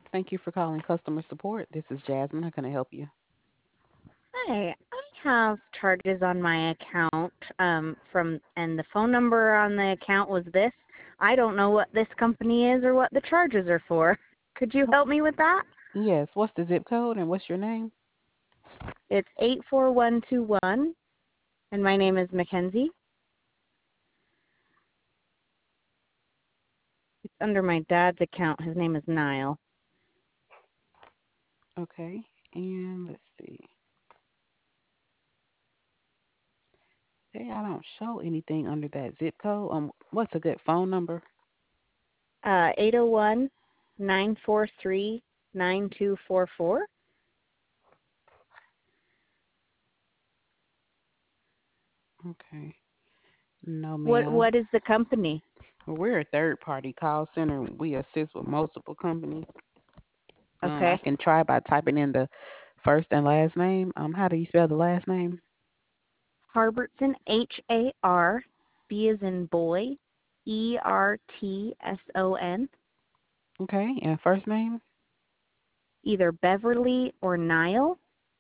Thank you for calling customer support. This is Jasmine. How can I help you? Hi, I have charges on my account and the phone number on the account was this. I don't know what this company is or what the charges are for. Could you help me with that? Yes. What's the zip code and what's your name? It's 84121, and my name is Mackenzie. It's under my dad's account. His name is Niall. Okay. And let's see. Hey, I don't show anything under that zip code. What's a good phone number? 801-943-9244. Okay. No, What ma'am. what is the company? Well, we're a third party call center. We assist with multiple companies. I Okay. can try by typing in the first and last name. How do you spell the last name? Harbertson, Harb, B as in boy, Ertson, Okay. And first name? either Beverly or Nile,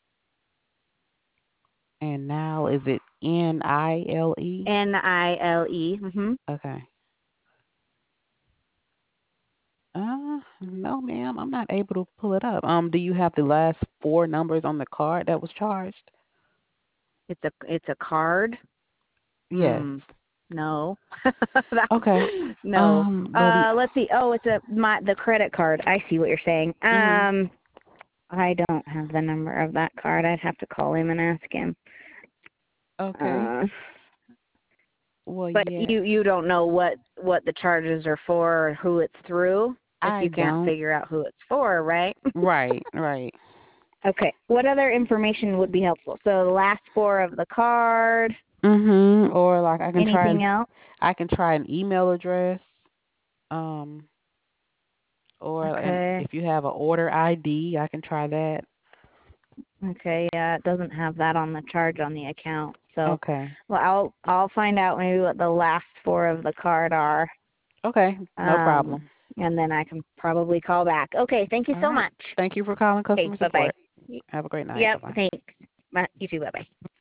And now is it Nile? Nile. Okay. No, ma'am. I'm not able to pull it up. Do you have the last four numbers on the card that was charged? It's a card. Yes. No. Okay. No. Well, the Let's see. Oh, it's the credit card. I see what you're saying. mhm. I don't have the number of that card. I'd have to call him and ask him. Okay. Uh, Well, but yeah. you don't know what the charges are for or who it's through if I you can't don't. figure out who it's for, right? Right. Right. Okay. What other information would be helpful? So the last four of the card. Or like Anything else? I can try an email address. Um. And Okay. if you have an order ID, I can try that. Okay. Yeah, it doesn't have that on the charge on the account. So, Okay. well, I'll find out maybe what the last four of the card are. Okay. No Um, problem. and then I can probably call back. Okay. Thank you All so right. much. Thank you for calling Okay. customer Bye bye. support. Have a great night. Bye Yep. bye. Thanks. Bye. You too. Bye bye.